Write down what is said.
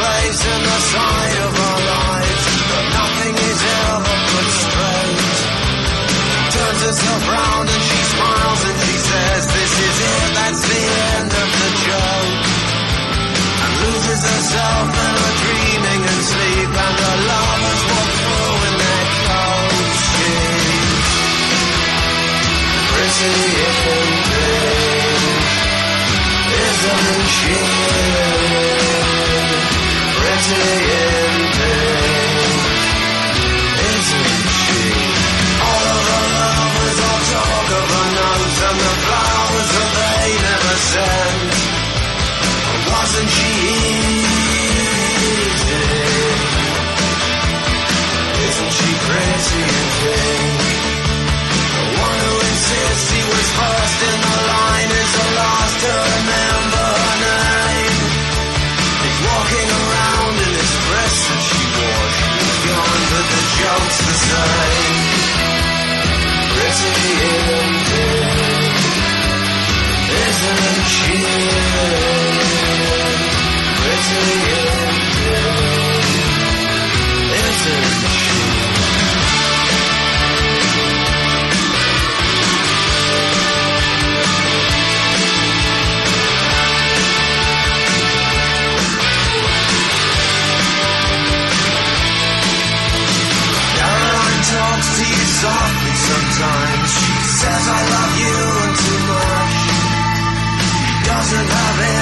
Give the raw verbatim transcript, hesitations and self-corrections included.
place in the side of our lives, but nothing is ever put straight. She turns herself round and she smiles and she says, this is it, that's the end of the joke. And loses herself in her dreaming and sleep, and her lovers walk through in their coats. She's pretty indeed, isn't she? Pretty indeed, isn't she? All of her lovers all talk of her notes and the flowers that they never sent. Wasn't she easy? Isn't she pretty indeed? The one who insists he was first in the line is the last to remember her name. He's walking around in this dress that she wore. She was gone, but the joke's the same. Pretty indeed, isn't she? Pretty indeed, isn't she? Caroline talks to you softly sometimes. She says I love you and too much. She doesn't have it.